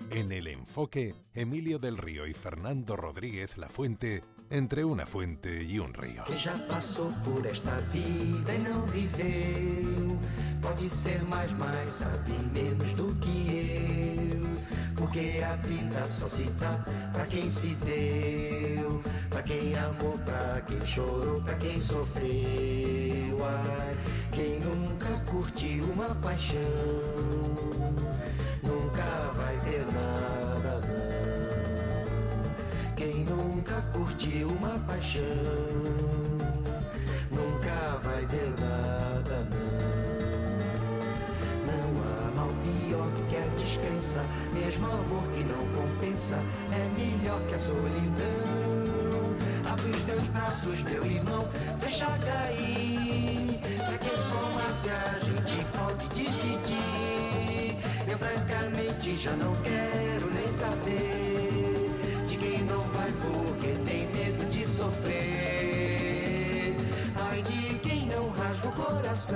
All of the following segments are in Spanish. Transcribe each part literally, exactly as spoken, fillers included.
En El Enfoque, Emilio del Río y Fernando Rodríguez Lafuente, entre una fuente y un río. Que já passou por esta vida e não viveu, pode ser mais, mais, sabe menos do que eu, porque a vida só se dá pra quem se deu, pra quem amou, pra quem chorou, pra quem sofreu. Ai, quem nunca curtiu uma paixão, nunca vai ter nada, não. Quem nunca curtiu uma paixão, nunca vai ter nada, não. Não há mal pior do que a descrença, mesmo amor que não compensa, é melhor que a solidão. Abre os teus braços, meu irmão, deixa cair, pra que somar se a gente pode dividir. Eu francamente já não quero nem saber de quem não vai porque tem medo de sofrer. Ai, de quem não rasga o coração.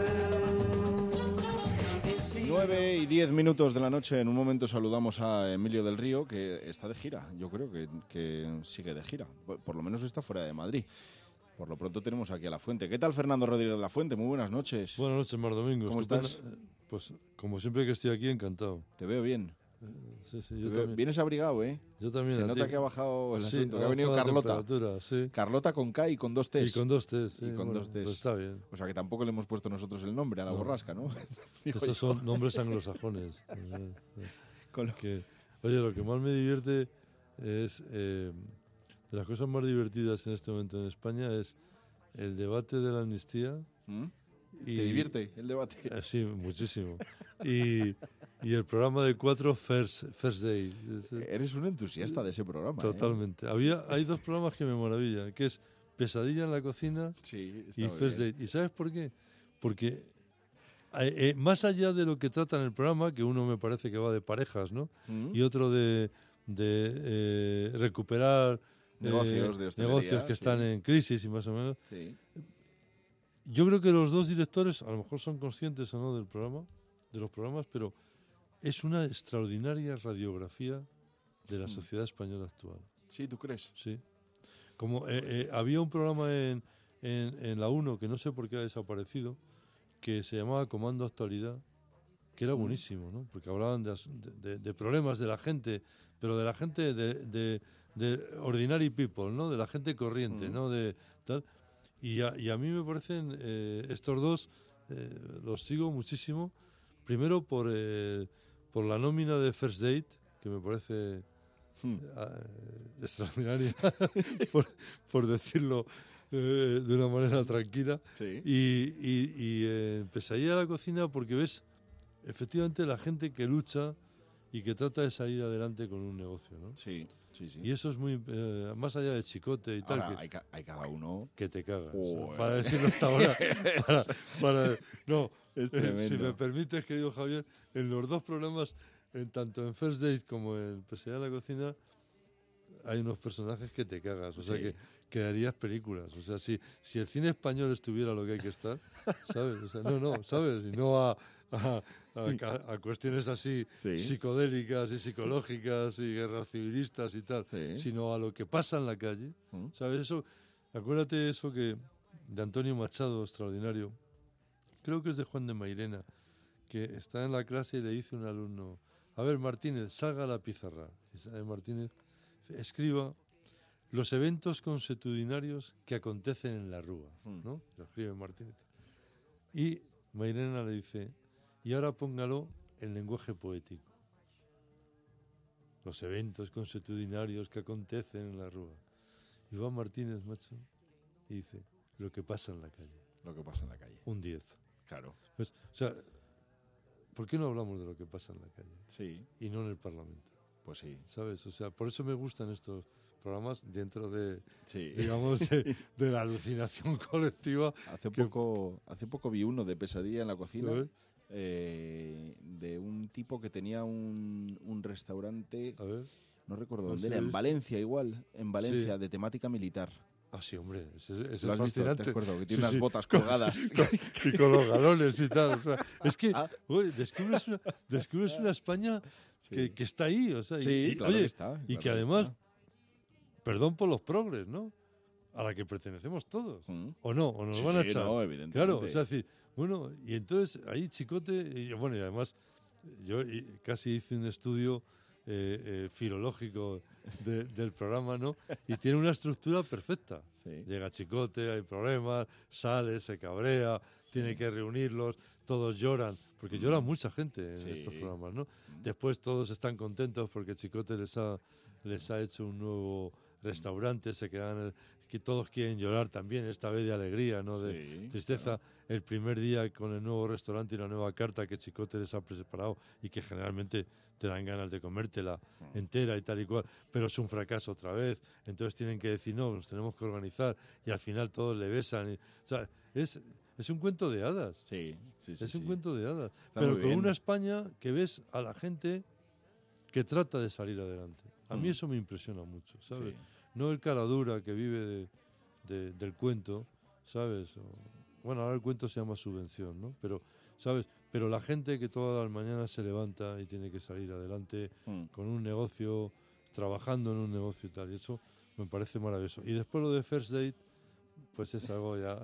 nueve y diez minutos de la noche. En un momento saludamos a Emilio del Río, que está de gira. Yo creo que, que sigue de gira. Por, por lo menos está fuera de Madrid. Por lo pronto tenemos aquí a Lafuente. ¿Qué tal, Fernando Rodríguez Lafuente? Muy buenas noches. Buenas noches, Mar Domingo. ¿Cómo Estupenda. estás? Pues como siempre que estoy aquí, encantado. Te veo bien. Eh, sí, sí, Te yo veo- también. Vienes abrigado, ¿eh? Yo también. Se a nota ti. que ha bajado el Sí, asunto, que ha venido bajado la Carlota. temperatura, sí. Carlota con K y con dos T's. Y con dos T's, sí. Y con Bueno, dos T's. pues está bien. O sea que tampoco le hemos puesto nosotros el nombre a la No. borrasca, ¿no? Digo Estos yo. son nombres anglosajones. Eh, eh. Con lo- Que, oye, lo que más me divierte es, eh, de las cosas más divertidas en este momento en España es el debate de la amnistía. ¿Mm? Y, ¿Te divierte el debate? Eh, sí, muchísimo. Y, y el programa de cuatro First, first Day. Es- Eres un entusiasta de ese programa, ¿eh? Totalmente. Había, hay dos programas que me maravillan, que es Pesadilla en la cocina Sí, está y muy First bien. Date. ¿Y sabes por qué? Porque eh, eh, más allá de lo que trata en el programa, que uno me parece que va de parejas, ¿no? ¿Mm? Y otro de, de eh, recuperar eh, Negocios de hostelería, negocios que están sí. en crisis y más o menos. Sí. Yo creo que los dos directores, a lo mejor son conscientes o no del programa, de los programas, pero es una extraordinaria radiografía de la sociedad española actual. Sí, ¿tú crees? Sí. Como eh, eh, había un programa en, en, en la uno que no sé por qué ha desaparecido, que se llamaba Comando Actualidad, que era buenísimo, ¿no? Porque hablaban de, as- de- de- de problemas de la gente, pero de la gente de, de, de ordinary people, ¿no? De la gente corriente, Mm. ¿no? De tal. Y a, y a mí me parecen eh, estos dos, eh, los sigo muchísimo. Primero por, eh, por la nómina de First Date, que me parece Hmm. eh, extraordinaria, por, por decirlo eh, de una manera tranquila. Sí. Y, y, y eh, Pesadilla de la cocina porque ves efectivamente la gente que lucha y que trata de salir adelante con un negocio, ¿no? Sí, sí, sí. Y eso es muy... eh, más allá de chicote y tal, Ahora, que, hay, ca- hay cada uno... que te cagas. Joder. Para decirlo hasta ahora. para, para- no, Es eh, tremendo. si me permites, querido Javier, en los dos programas, en tanto en First Date como en Pesadilla de la cocina, hay unos personajes que te cagas. O sea, Sí. que quedarías películas. O sea, si, si el cine español estuviera lo que hay que estar, ¿sabes? O sea, no, no, ¿sabes? Y no a, a, a- a cuestiones así Sí. psicodélicas y psicológicas y guerras civilistas y tal, Sí. sino a lo que pasa en la calle. ¿Mm? ¿Sabes? Eso, acuérdate eso que de Antonio Machado, extraordinario. Creo que es de Juan de Mairena, que está en la clase y le dice a un alumno: a ver, Martínez, salga a la pizarra. Y sale Martínez, dice, escriba los eventos consuetudinarios que acontecen en la Rúa, ¿no? Lo escribe Martínez. Y Mairena le dice, y ahora póngalo en lenguaje poético. Los eventos consuetudinarios que acontecen en la Rúa. Y va Martínez, macho, y dice, lo que pasa en la calle. Lo que pasa en la calle. Un diez. Claro. Pues, o sea, ¿por qué no hablamos de lo que pasa en la calle? Sí, Y no en el Parlamento, pues sí. ¿sabes? O sea, por eso me gustan estos programas dentro de, Sí. digamos, de, de la alucinación colectiva. Hace que- poco, hace poco vi uno de Pesadilla en la cocina, ¿Sabes? eh, de un tipo que tenía un, un restaurante, A ver. no recuerdo No dónde sé, era, he en visto. Valencia igual, en Valencia, Sí. de temática militar. Ah, sí, hombre, ese, ese ¿Lo es has visto? fascinante. Te acuerdo que tiene Sí, unas sí. botas colgadas. Y con los galones y tal. O sea, es que, Ah. oye, descubres una, descubres una España Sí. que, que está ahí. O sea, y- Sí, y, claro oye, que está. y claro que además, está. perdón por los progres, ¿no? A la que pertenecemos todos. Mm. ¿O no? ¿O nos Sí, van a sí, echar? no, evidentemente. Claro, o sea, decir, bueno, y entonces ahí Chicote, y bueno, y además yo y- casi hice un estudio eh, eh, filológico de- del programa, ¿no? Y tiene una estructura perfecta. Sí. Llega Chicote, hay problemas, sale, se cabrea, tiene que reunirlos, todos lloran, porque llora mucha gente en Sí. estos programas, ¿no? Después todos están contentos porque Chicote les ha, les ha hecho un nuevo restaurante, se quedan, que todos quieren llorar también, esta vez de alegría, no de Sí, tristeza. El primer día con el nuevo restaurante y la nueva carta que Chicote les ha preparado y que generalmente te dan ganas de comértela entera y tal y cual, pero es un fracaso otra vez, entonces tienen que decir, no, nos tenemos que organizar y al final todos le besan. Y, o sea, es, es un cuento de hadas. Sí, sí, sí. Es un sí. cuento de hadas. Está pero muy con bien. una España que ves a la gente que trata de salir adelante. A mí Mm. eso me impresiona mucho, ¿sabes? Sí. No el cara dura que vive de, de- del cuento, ¿sabes? O- bueno, ahora el cuento se llama subvención, ¿no? Pero, ¿sabes? Pero la gente que todas las mañanas se levanta y tiene que salir adelante Mm. con un negocio, trabajando en un negocio y tal. Y eso me parece maravilloso. Y después lo de First Date, pues es algo ya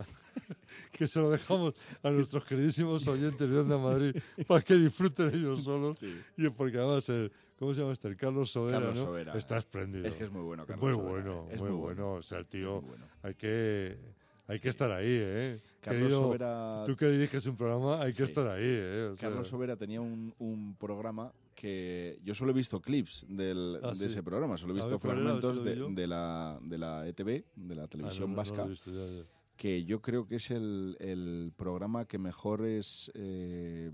que se lo dejamos a nuestros queridísimos oyentes de Onda Madrid para que disfruten ellos solos. Sí. Y porque además, el, ¿cómo se llama este? El Carlos Sobera, Carlos ¿no? Sobera. Está espléndido. Es que es muy bueno, Carlos Muy Sobera, bueno, es muy muy bueno. bueno. O sea, el Es tío, muy bueno. hay que, hay que estar ahí, ¿eh? Carlos Querido, Sobera- tú que diriges un programa, hay que Sí. estar ahí, ¿eh? O sea, Carlos Sobera tenía un, un programa que yo solo he visto clips del, Ah, de sí. ese programa, solo he A visto ver, ¿cuál era? A ver si fragmentos lo de, vi yo. de la, de la E T V, de la ah, televisión no, no, no vasca, lo he visto, ya, ya. que yo creo que es el, el programa que mejores eh,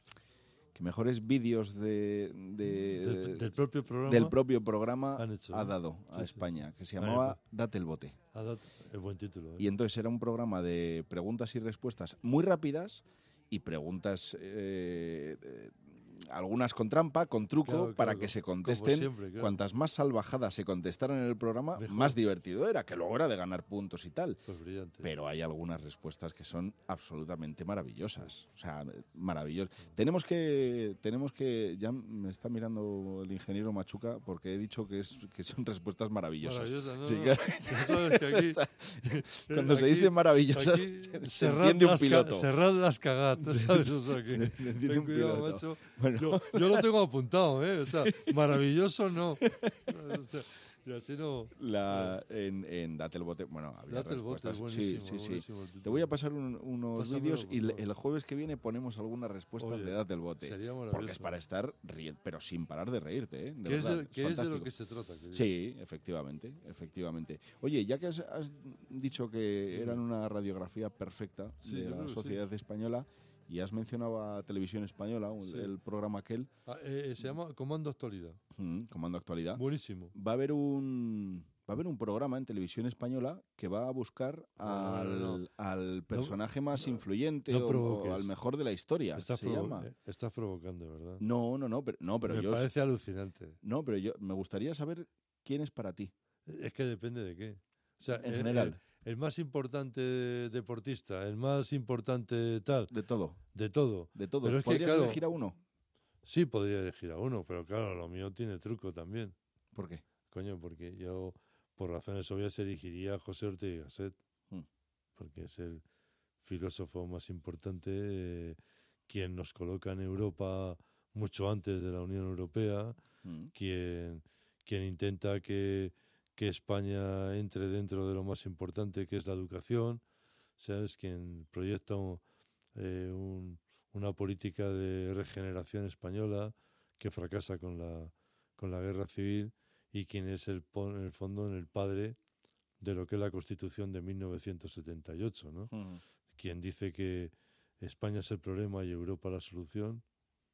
que mejores vídeos de, de- Del, del propio programa. del propio programa han hecho, ha ¿no? dado a Sí, sí. España, que se A mí me llamaba pa- Date el bote. ha dado el buen título, ¿eh? Y entonces era un programa de preguntas y respuestas muy rápidas y preguntas, eh, eh, algunas con trampa, con truco, Claro, claro, para como- que se como contesten. siempre, claro. Cuantas más salvajadas se contestaran en el programa, Mejor. más divertido era, que luego era de ganar puntos y tal. Pues brillante. Pero hay algunas respuestas que son absolutamente maravillosas. O sea, maravillosas. Tenemos que, tenemos que, ya me está mirando el ingeniero Machuca porque he dicho que, es, que son respuestas maravillosas. Maravillosa, ¿no? Sí, no. claro. Ya sabes que aquí, Cuando se aquí- dice maravillosas, aquí se cerrad enciende un las ca- piloto. cerrad las cagatas, Sí, ¿sabes? sí, O sea, que, se enciende ten un cuidado, piloto. macho. Bueno. Yo, yo lo tengo apuntado, ¿eh? O sea, maravilloso no. O sea, y así no. La, en, en Date el bote, bueno, había Date el bote, respuestas. buenísimo, sí, sí, sí. buenísimo el título. Te voy a pasar un- unos Pásamelo, vídeos por y le- favor. el jueves que viene ponemos algunas respuestas Oye, de Date el bote. sería Porque es maravilloso. para estar riendo, pero sin parar de reírte, ¿eh? De ¿Qué es, verdad, de, es qué es de fantástico. lo que se trata? querido? Sí, efectivamente, efectivamente. Oye, ya que has, has dicho que eran una radiografía perfecta Sí, de yo la creo que sociedad española y has mencionado a Televisión Española, un- Sí. el programa aquel, Ah, eh, eh, se llama Comando Actualidad. mm, Comando Actualidad, Buenísimo. va a haber un va a haber un programa en Televisión Española que va a buscar No, no, al, no, no. al personaje más influyente no o- o, provoques. al mejor de la historia. Estás, se provo- llama. eh, estás provocando, ¿verdad? No, no, no, pero, no, pero Me yo parece alucinante. no, pero yo me gustaría saber quién es para ti. Es que depende de qué. O sea, En el- general. El, el más importante deportista, el más importante tal, De todo, de todo. de todo. Pero es que, ¿Podrías claro, elegir a uno? Sí, podría elegir a uno, pero claro, lo mío tiene truco también. ¿Por qué? Coño, porque yo, por razones obvias, elegiría a José Ortega y Gasset, Mm. porque es el filósofo más importante, eh, quien nos coloca en Europa mucho antes de la Unión Europea, Mm. quien, quien intenta que, que España entre dentro de lo más importante, que es la educación, ¿sabes? Quien proyecta un- eh, un- una política de regeneración española que fracasa con la, con la guerra civil y quien es el, po- en el fondo en el padre de lo que es la Constitución de mil novecientos setenta y ocho, ¿no? Mm. Quien dice que España es el problema y Europa la solución,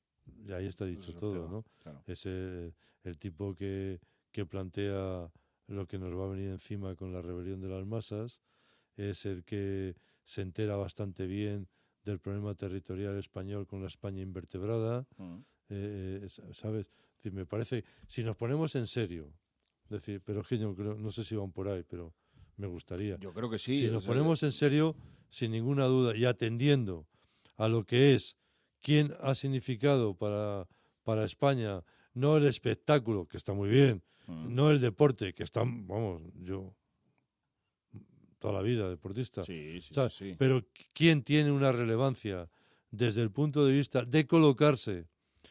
y ahí está dicho Eso todo, te va, ¿no? claro. Es el, el tipo que, que plantea lo que nos va a venir encima con la rebelión de las masas, es el que se entera bastante bien del problema territorial español con la España invertebrada, Mm. eh, eh, ¿sabes? Es decir, me parece, si nos ponemos en serio, es decir, pero es que yo creo, no sé si van por ahí, pero me gustaría. Yo creo que sí. Si o nos sea, ponemos en serio, sin ninguna duda, y atendiendo a lo que es, quién ha significado para, para España, no el espectáculo, que está muy bien, mm, no el deporte, que está, vamos, yo toda la vida deportista, sí, sí, ¿sabes? sí, sí. Pero quién tiene una relevancia desde el punto de vista de colocarse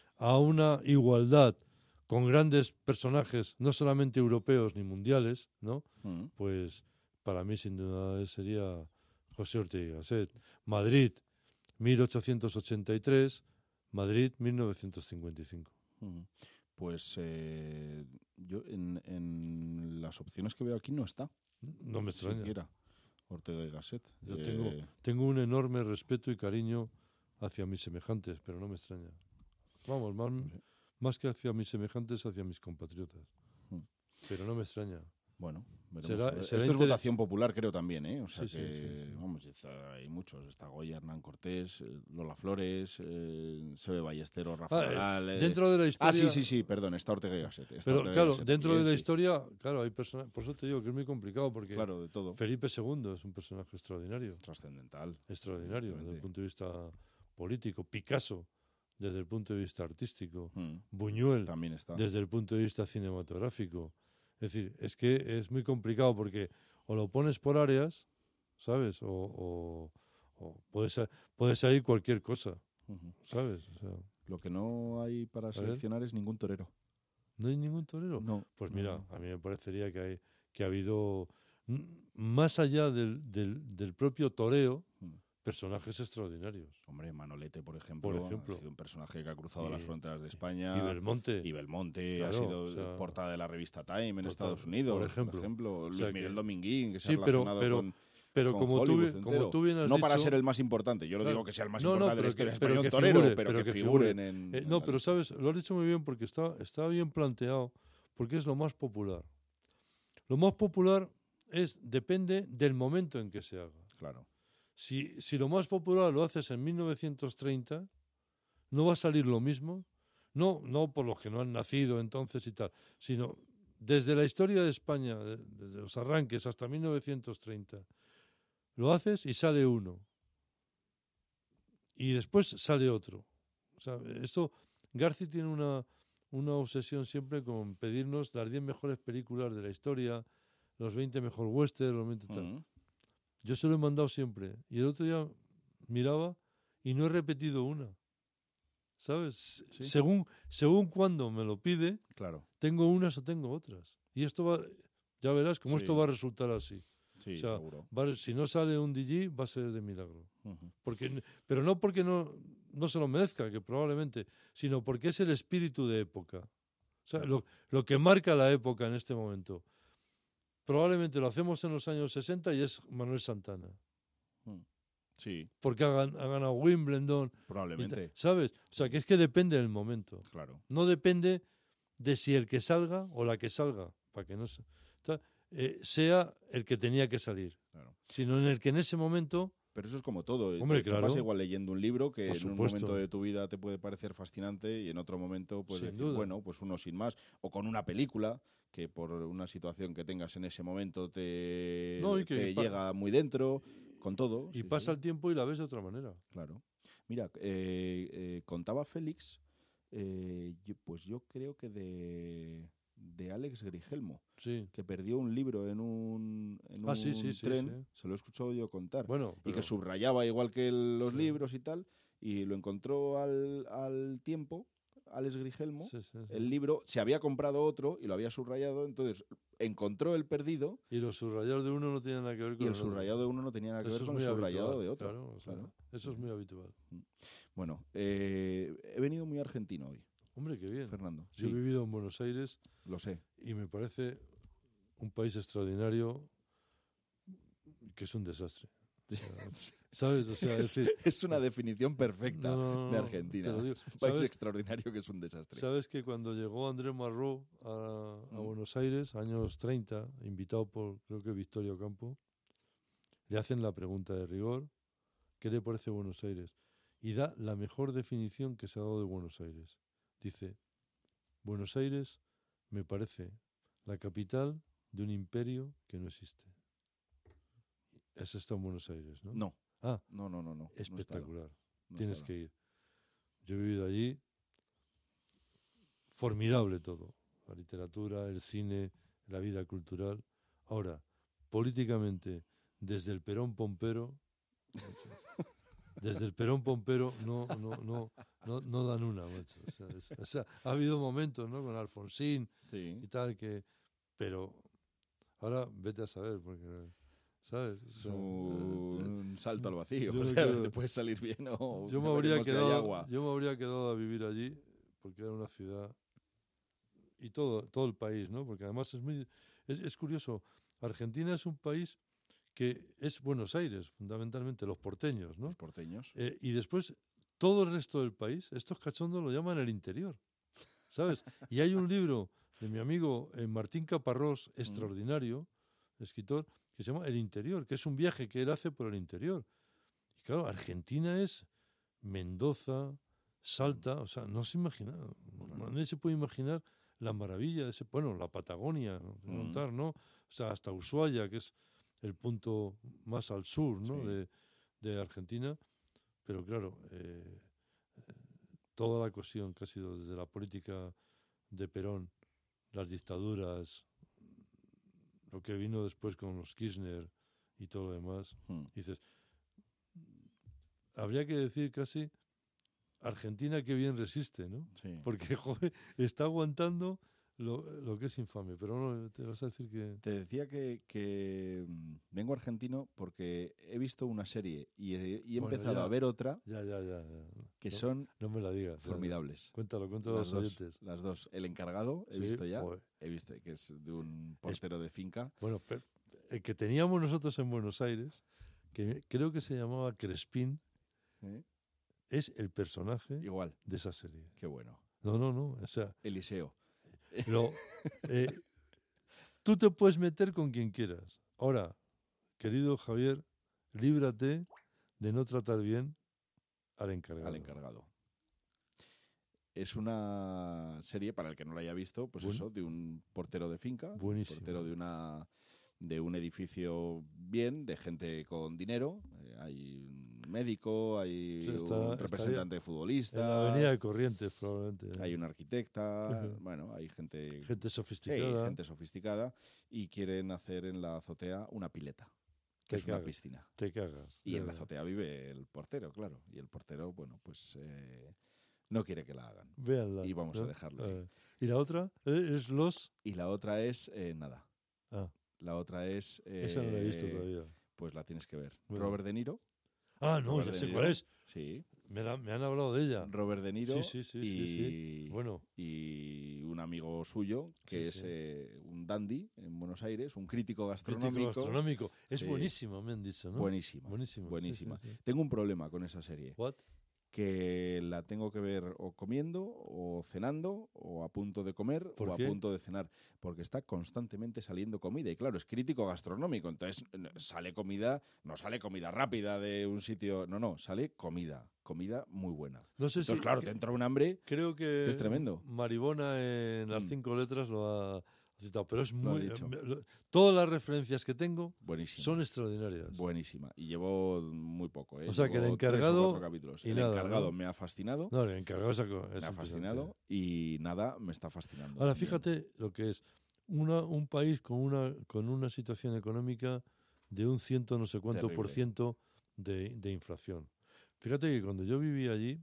a una igualdad con grandes personajes, no solamente europeos ni mundiales, ¿no? Mm, Pues para mí sin duda sería José Ortega y Gasset. Madrid, mil ochocientos ochenta y tres, Madrid, mil novecientos cincuenta y cinco. mm. Pues eh, yo en, en las opciones que veo aquí no está. No me extraña. Siquiera Ortega y Gasset. Yo Eh, tengo, tengo un enorme respeto y cariño hacia mis semejantes, pero no me extraña. Vamos, más, más que hacia mis semejantes, hacia mis compatriotas. Mm. Pero no me extraña. Bueno, veremos. Será- Esto será es inter- votación popular, creo también, ¿eh? O sea Sí, sí, que, sí, sí. vamos, está- hay muchos. Está Goya, Hernán Cortés, eh, Lola Flores, eh, Sebe Ballesteros, Rafa Ah, eh, Nadal. eh. dentro de la historia... Ah, sí, sí, sí, perdón, está Ortega y Gasset. está Pero Ortega y claro, Gasset dentro de también, la sí. historia, claro, hay personas... Por eso te digo que es muy complicado, porque Claro, de todo. Felipe segundo es un personaje extraordinario. Trascendental. Extraordinario, desde el Evidentemente. punto de vista político. Picasso, desde el punto de vista artístico. Mm, Buñuel, También está. desde el punto de vista cinematográfico. Es decir, es que es muy complicado porque o lo pones por áreas, ¿sabes? O, o, o puede, sa- puede salir cualquier cosa, Ujú. ¿sabes? O sea, Lo que no hay para ver. seleccionar es ningún torero. ¿no hay ningún torero? No. Pues no, mira, no. a mí me parecería que, hay, que ha habido, m- más allá del, del, del propio toreo, Mm. personajes extraordinarios. Hombre, Manolete, por ejemplo, Por ejemplo. ha sido un personaje que ha cruzado Y- las fronteras de España. Y Belmonte. Y Belmonte Claro, ha sido o sea, portada de la revista Time en total, Estados Unidos, por ejemplo. Luis sea Miguel que- Dominguín, que se Sí, ha pero- relacionado pero- con, pero con como tú, Hollywood bi- como entero. tú bien has No dicho, para ser el más importante, yo no Claro. digo que sea el más No, no, importante de pero la historia que- pero española, que un torero, figure, pero, pero que, que figuren figure. en... Eh, en no, la pero lista. sabes, lo has dicho muy bien porque está, está bien planteado, porque es lo más popular. Lo más popular es depende del momento en que se haga. Claro. Si, si lo más popular lo haces en mil novecientos treinta, no va a salir lo mismo. No, no por los que no han nacido entonces y tal, sino desde la historia de España, de- desde los arranques hasta mil novecientos treinta. Lo haces y sale uno. Y después sale otro. O sea, esto, Garci tiene una, una obsesión siempre con pedirnos las diez mejores películas de la historia, los veinte mejor western, los veinte tal. Mm. Yo se lo he mandado siempre. Y el otro día miraba y no he repetido una. ¿Sabes? Sí. Según, según cuando me lo pide, Claro, tengo unas o tengo otras. Y esto va, ya verás cómo Sí. esto va a resultar así. sí, O sea, seguro. Va a- si no sale un D J, va a ser de milagro. Ujú. Porque, pero no porque no, no se lo merezca, que probablemente, sino porque es el espíritu de época. O sea, lo, lo que marca la época en este momento. Probablemente lo hacemos en los años sesenta y es Manuel Santana. Sí, Porque ha, gan- ha ganado Wimbledon. y tal, probablemente. ¿Sabes? O sea, que es que depende del momento. Claro. No depende de si el que salga o la que salga, para que no se- ta- eh, sea el que tenía que salir, Claro. sino en el que en ese momento... Pero eso es como todo. eh, Hombre, te, te claro. pasa igual leyendo un libro que Por en un supuesto. momento de tu vida te puede parecer fascinante y en otro momento puedes Sin decir, duda. bueno, pues uno sin más. O con una película que por una situación que tengas en ese momento te, No, y que te pa- llega muy dentro, con todo. Y sí, pasa sí, el tiempo y la ves de otra manera. Claro. Mira, eh, eh, contaba Félix, eh, yo- pues yo creo que de, de Alex Grigelmo, Sí. que perdió un libro en un, en Ah, sí, un sí, sí, tren, sí. se lo he escuchado yo contar. Bueno, Y pero- que subrayaba igual que el- los Sí. libros y tal, y lo encontró al, al tiempo, Alex Grigelmo, sí, sí, sí. el libro, se había comprado otro y lo había subrayado, entonces encontró el perdido Y los subrayados de uno no tienen nada que ver con y el otro. subrayado de uno no tenía nada que Eso ver es con el muy subrayado habitual, de otro. claro, o sea, claro. eso es muy habitual. Bueno, eh, he venido muy argentino hoy, Hombre, qué bien. Fernando. Yo he Sí, vivido en Buenos Aires lo sé. y me parece un país extraordinario que es un desastre. ¿Sabes? O sea, es, Es, decir, es una definición perfecta no, no, no, de no, Argentina. te lo digo. Un país ¿Sabes? extraordinario que es un desastre. Sabes que cuando llegó Andrés Marró a, a Mm. Buenos Aires, años treinta, invitado por, creo que Victorio Campo, le hacen la pregunta de rigor, ¿qué le parece Buenos Aires? Y da la mejor definición que se ha dado de Buenos Aires. Dice, Buenos Aires me parece la capital de un imperio que no existe. ¿Has estado en Buenos Aires, no? No. Ah, No, no, no, no. espectacular. No Tienes estaba. que ir. Yo he vivido allí. Formidable todo. La literatura, el cine, la vida cultural. Ahora, políticamente, desde el Perón Pompero, desde el Perón Pompero no, no, no, no, no dan una, macho. O sea, es- o sea, ha habido momentos, ¿no? Con Alfonsín Sí. y tal, que... Pero ahora vete a saber, porque... ¿Sabes? O Es sea, un salto al vacío. yo O no sea, quiero- te puede salir bien o yo me ya habría veremos si hay quedado agua. yo me habría quedado a vivir allí porque era una ciudad y todo todo el país, ¿no? Porque además es muy es, es curioso. Argentina es un país que es Buenos Aires fundamentalmente, los porteños, ¿no? Los porteños. Eh, y después todo el resto del país, estos cachondos lo llaman el interior, ¿sabes? Y hay un libro de mi amigo eh, Martín Caparrós, extraordinario, escritor, que se llama El Interior, que es un viaje que él hace por el interior. Y claro, Argentina es Mendoza, Salta, o sea, no se imagina, no- nadie se puede imaginar la maravilla de ese, bueno, la Patagonia, ¿no? Te voy a Mm. contar, ¿no? O sea, hasta Ushuaia, que es el punto más al sur, ¿no? Sí. de, de Argentina, pero claro, eh, eh, toda la cuestión que ha sido desde la política de Perón, las dictaduras, lo que vino después con los Kirchner y todo lo demás, Mm. dices, habría que decir casi Argentina que bien resiste, ¿no? Sí. Porque, joder, está aguantando lo, lo que es infame. Pero no, te vas a decir que... Te decía que, que, mm, vengo argentino porque he visto una serie y he, y he Bueno, empezado ya. a ver otra Ya, ya, ya. ya. que No, son no me la digas. ya, ya. formidables. Cuéntalo, cuéntalo a Las los dos, oyentes. las dos. El encargado, he Sí, visto ya. joder. He visto que es de un portero de finca. Bueno, pe- el que teníamos nosotros en Buenos Aires, que creo que se llamaba Crespín, ¿eh? es el personaje Igual. de esa serie. Qué bueno. No, no, no. O sea, Eliseo. lo, eh, tú te puedes meter con quien quieras. Ahora, querido Javier, líbrate de no tratar bien al encargado. Al encargado. Es una serie, para el que no la haya visto, pues Bueno. eso, de un portero de finca, un Buenísimo. portero de una de un edificio bien, de gente con dinero. Eh, hay un médico, hay Sí, está- un estaría representante de En futbolistas, la avenida de Corrientes, probablemente. ¿eh? hay un arquitecta, Ujú. bueno, hay gente, Gente sí, sofisticada. gente sofisticada y quieren hacer en la azotea una pileta, que Te es una cagas. piscina. Te cagas. Y de en la verdad. azotea vive el portero, claro. Y el portero, bueno, pues eh, no quiere que la hagan. Véanla. Y vamos a ¿no? dejarlo ahí. Eh, ¿Y la otra? Eh, Es Los... Y la otra es eh, nada. Ah, La otra es. esa no la he visto eh, todavía. Pues la tienes que ver. Bueno. Robert De Niro. Ah, no, Robert ya De sé Niro. cuál es. Sí. Me, la- me han hablado de ella. Robert De Niro. Sí, sí, sí, sí, y, sí. Bueno, y un amigo suyo, que Sí, es sí. eh, un dandy en Buenos Aires, un crítico crítico gastronómico. gastronómico. Es Sí. buenísima, me han dicho, ¿no? Buenísima. Buenísima. sí, Buenísima. sí, sí. Tengo un problema con esa serie. What? Que la tengo que ver o comiendo, o cenando, o a punto de comer, ¿Por o a qué? punto de cenar. Porque está constantemente saliendo comida. Y claro, es crítico gastronómico. Entonces n- sale comida, no sale comida rápida de un sitio. No, no, sale comida. Comida muy buena. No sé Entonces, si... claro, que- te entra un hambre. Creo que que es tremendo. Maribona en las Mm. cinco letras lo ha citado, pero es Lo ha muy... dicho. me- lo- todas las referencias que tengo Buenísima. son extraordinarias. Buenísima. Y llevo muy poco. ¿eh? O sea, que el Llevo tres o encargado cuatro capítulos. y El nada, encargado ¿no? me ha fascinado. No, el encargado es, algo- es me ha impresionante. fascinado. Y nada, me está fascinando. Ahora, también. fíjate lo que es una, un país con una, con una situación económica de un ciento no sé cuánto por Terrible. ciento de, de inflación. Fíjate que cuando yo viví allí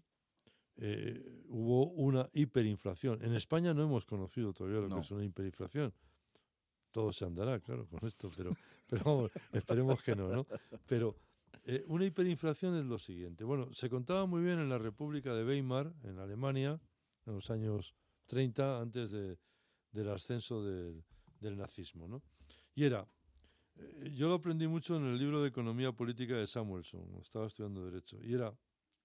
eh, hubo una hiperinflación. En España no hemos conocido todavía lo No. que es una hiperinflación. Todo se andará, claro, con esto, pero, pero vamos, esperemos que no, ¿no? Pero eh, una hiperinflación es lo siguiente. Bueno, se contaba muy bien en la República de Weimar, en Alemania, en los años treinta, antes de, del ascenso del, del nazismo, ¿no? Y era, eh, yo lo aprendí mucho en el libro de Economía Política de Samuelson, estaba estudiando Derecho, y era,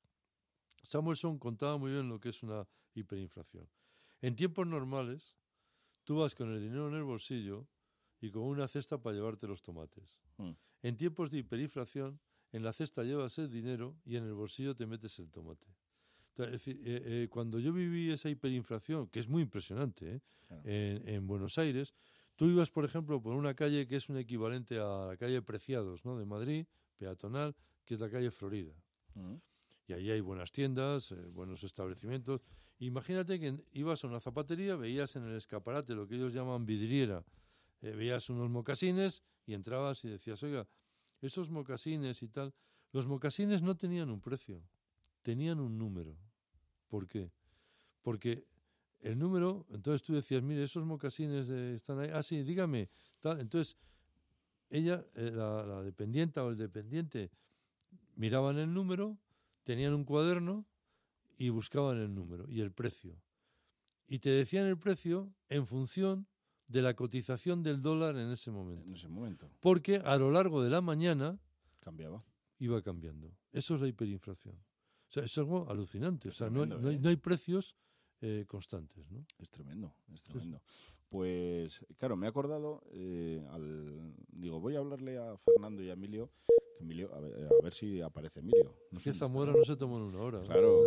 Samuelson contaba muy bien lo que es una hiperinflación. En tiempos normales, tú vas con el dinero en el bolsillo y con una cesta para llevarte los tomates. Mm. En tiempos de hiperinflación, en la cesta llevas el dinero y en el bolsillo te metes el tomate. Entonces, es decir, eh, eh, cuando yo viví esa hiperinflación, que es muy impresionante, ¿eh? Claro. en, en Buenos Aires, Tú ibas, por ejemplo, por una calle que es un equivalente a la calle Preciados, ¿no?, de Madrid, peatonal, que es la calle Florida. Uh-huh. Y ahí hay buenas tiendas, eh, buenos establecimientos. Imagínate que ibas a una zapatería, veías en el escaparate lo que ellos llaman vidriera, eh, veías unos mocasines y entrabas y decías, oiga, esos mocasines y tal, los mocasines no tenían un precio, tenían un número. ¿Por qué? Porque el número, entonces tú decías, mire, esos mocasines de, están ahí, ah, sí, dígame, tal. Entonces ella, eh, la, la dependienta o el dependiente, miraban el número, tenían un cuaderno y buscaban el número y el precio. Y te decían el precio en función de la cotización del dólar en ese momento. En ese momento. Porque a lo largo de la mañana cambiaba. Iba cambiando. Eso es la hiperinflación. O sea, es algo alucinante. Es o sea, tremendo, no, hay, no, hay, ¿eh? no hay precios eh, constantes, ¿no? Es tremendo, es tremendo. Sí, sí. Pues, claro, me he acordado, eh, al, digo, voy a hablarle a Fernando y a Emilio, que Emilio a, ver, a ver si aparece Emilio. No sé, Zamora no se tomó en una hora. Claro.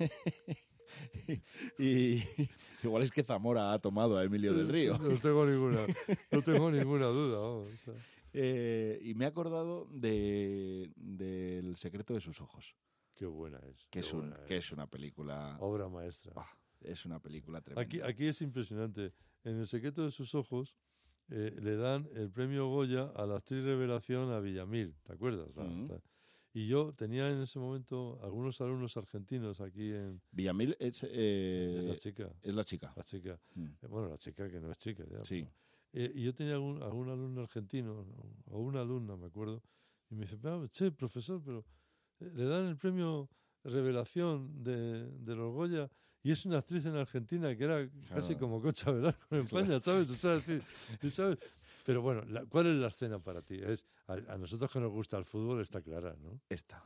y, y igual es que Zamora ha tomado a Emilio del Río. No tengo ninguna, no tengo ninguna duda. Vamos, o sea. eh, y me he acordado de, del secreto de sus ojos. Qué buena es. Que, es, un, buena que es. es una película... Obra maestra. Bah, es una película tremenda. Aquí, aquí es impresionante. En El secreto de sus ojos eh, le dan el premio Goya a la actriz revelación a Villamil, ¿te acuerdas? Uh-huh. Y yo tenía en ese momento algunos alumnos argentinos aquí en... Villamil es... Eh, es la chica. Es la chica. La chica. Mm. Eh, bueno, la chica que no es chica. Ya, sí. Pero, eh, y yo tenía algún, algún alumno argentino, o una alumna, me acuerdo, y me dice, che, profesor, pero eh, le dan el premio revelación de, de los Goya y es una actriz en Argentina que era claro. casi como Concha Velasco en España, claro. ¿sabes? O sea, decir, ¿sabes? Pero bueno, la, ¿cuál es la escena para ti? Es a, a nosotros que nos gusta el fútbol está clara, ¿no? Esta.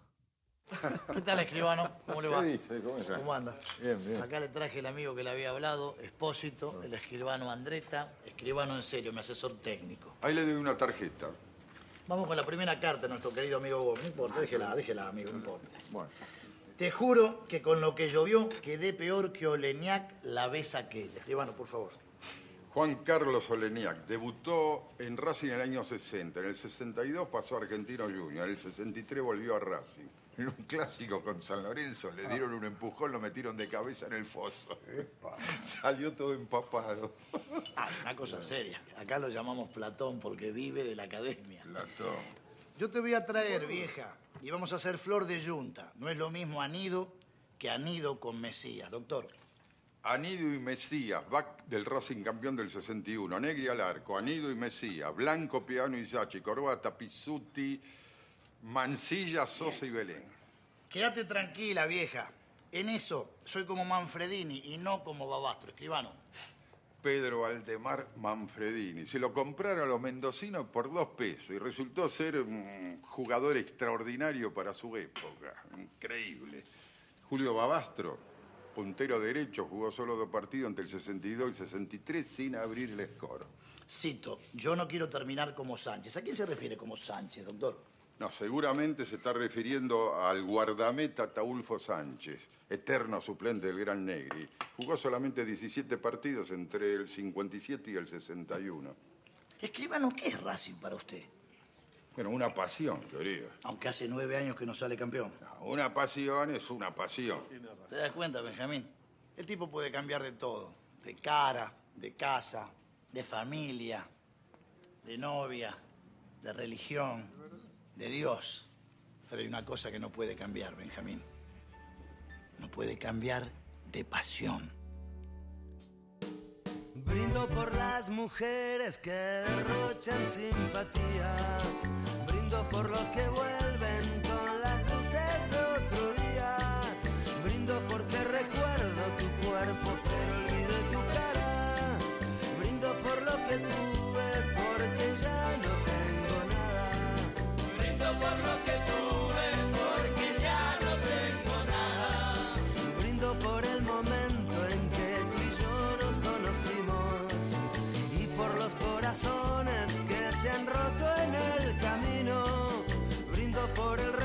¿Qué tal, escribano? ¿Cómo le va? ¿Qué dice? ¿Cómo está? ¿Cómo anda? Bien, bien. Acá le traje el amigo que le había hablado, Espósito, el escribano Andretta, escribano en serio, mi asesor técnico. Ahí le doy una tarjeta. Vamos con la primera carta de nuestro querido amigo Gómez. No importa, déjela, déjela, amigo, no importa. Bueno. Te juro que con lo que llovió quedé peor que Oleñac la vez aquella. Escribano, por favor. Juan Carlos Oleñac debutó en Racing en el año sesenta. En el sesenta y dos pasó a Argentino Junior. En el sesenta y tres volvió a Racing. En un clásico con San Lorenzo le dieron un empujón, lo metieron de cabeza en el foso. Epa. Salió todo empapado. Ah, es una cosa seria. Acá lo llamamos Platón porque vive de la academia. Platón. Yo te voy a traer, vieja, y vamos a hacer flor de yunta. No es lo mismo anido que anido con Mesías, doctor. Anido y Mesías, back del Racing campeón del sesenta y uno. Negri al arco, Anido y Mesías, Blanco, Piano y Sachi, Corbata, Pizzuti, Mansilla, Sosa y Belén. Quédate tranquila, vieja. En eso soy como Manfredini y no como Babastro, escribano. Pedro Valdemar Manfredini. Se lo compraron a los mendocinos por dos pesos y resultó ser un jugador extraordinario para su época. Increíble. Julio Babastro, puntero derecho, jugó solo dos partidos entre el sesenta y dos y el sesenta y tres sin abrir el score. Cito, yo no quiero terminar como Sánchez. ¿A quién se refiere como Sánchez, doctor? No, seguramente se está refiriendo al guardameta Ataúlfo Sánchez, eterno suplente del Gran Negri. Jugó solamente diecisiete partidos entre el cincuenta y siete y el sesenta y uno. Escribano, ¿qué es Racing para usted? Bueno, una pasión, querido. Aunque hace nueve años que no sale campeón. No, una pasión es una pasión. ¿Te das cuenta, Benjamín? El tipo puede cambiar de todo. De cara, de casa, de familia, de novia, de religión, de Dios. Pero hay una cosa que no puede cambiar, Benjamín. No puede cambiar de pasión. Brindo por las mujeres que derrochan simpatía. Brindo por los que vuelven con las luces de otro día. Brindo porque recuerdo tu cuerpo pero olvidé tu cara. Brindo por lo que tuve porque ya no tengo nada. Brindo por lo que tuve porque ya no tengo nada. Brindo por el momento en que tú y yo nos conocimos y por los corazones que se han roto en el camino. Brindo por el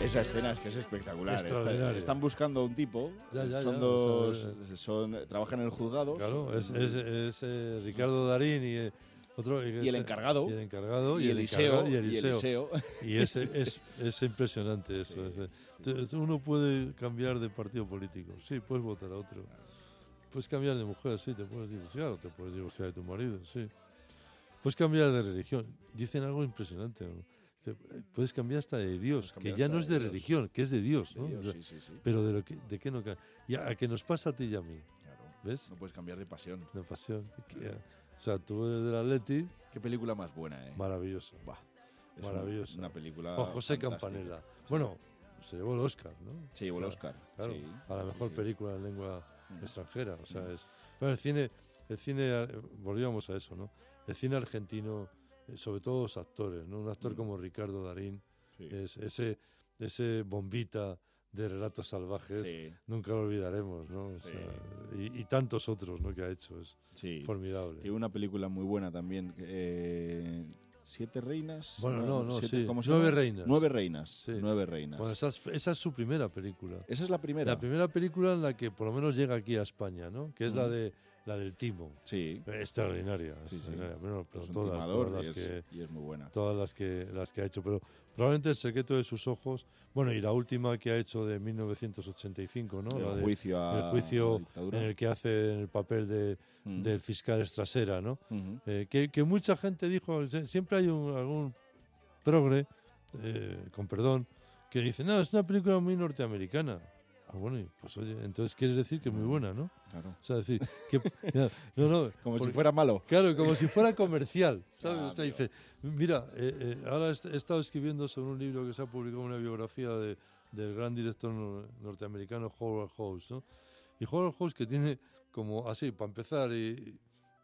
Esa escena es que es espectacular. Extraordinaria. Está- están buscando a un tipo, Ya, ya, son ya, dos, o sea, son, trabajan en el juzgado. Claro, es, es, es, eh, Ricardo Darín y eh, otro. Y el encargado. Y el encargado. y el Eliseo. encargado, y Y Eliseo. Eliseo. Y es, es, es impresionante eso. Sí, es, eh, te- Uno puede cambiar de partido político, sí, puedes votar a otro. Puedes cambiar de mujer, sí, te puedes divorciar o te puedes divorciar de tu marido, sí. Puedes cambiar de religión. Dicen algo impresionante, ¿no? Dice, puedes cambiar hasta de Dios, que cambiar ya hasta no es de de Dios. religión, que es de Dios, De ¿no? Dios, O sea, sí, sí, sí. Pero de, lo que, de qué no cambia. Y a, a que nos pasa a ti y a mí, Claro. ¿ves? No puedes cambiar de pasión. De pasión. Que- o sea, tú eres del Atleti, Qué película más buena, ¿eh? maravilloso. Buah, es Maravillosa. Una película. Con José fantástica. Campanella. Bueno, se llevó el Oscar, ¿no? Se llevó el Claro, Oscar. Claro, sí, a la sí, mejor sí. película en lengua Mm. extranjera. O sea, Mm. es. Pero el cine, el cine, eh, volvíamos a eso, ¿no? El cine argentino, eh, sobre todo los actores, ¿no? Un actor Mm. como Ricardo Darín, Sí. es ese, ese bombita de Relatos Salvajes, Sí, nunca lo olvidaremos, ¿no? O Sí. sea, y, y tantos otros, ¿no? Que ha hecho, es sí. formidable. Tiene una película muy buena también. que, eh, ¿Siete reinas? Bueno, no, no, siete- sí. ¿cómo se Nueve llama? reinas. Nueve reinas. Sí. Nueve reinas. Bueno, esa es, esa es su primera película. Esa es la primera. La primera película en la que por lo menos llega aquí a España, ¿no? Que es la Mm. de la del timo. Sí. Extraordinaria, Sí, sí. extraordinaria. Bueno, pero Es un todas, timador todas y, las es, que y es muy buena. todas las que las que ha hecho, pero probablemente El secreto de sus ojos, bueno, y la última que ha hecho de mil novecientos ochenta y cinco, ¿no? La El de- juicio a el juicio la dictadura. en el que hace en el papel de, Mm. del fiscal Estrasera, ¿no? Ujú. Eh, que, que mucha gente dijo, se- siempre hay un, algún progre, eh, con perdón, que dice, no, es una película muy norteamericana. Ah, bueno, y pues oye, entonces quiere decir que es muy buena, ¿no? Claro. O sea, decir, que, no, no, Como si porque- fuera malo. Claro, como si fuera comercial, ¿sabes? Ah, O sea, amigo. dice, mira, eh, eh, ahora est- he estado escribiendo sobre un libro que se ha publicado, una biografía de, del gran director nor- norteamericano Howard Hawks, ¿no? Y Howard Hawks, que tiene como, así, para empezar, y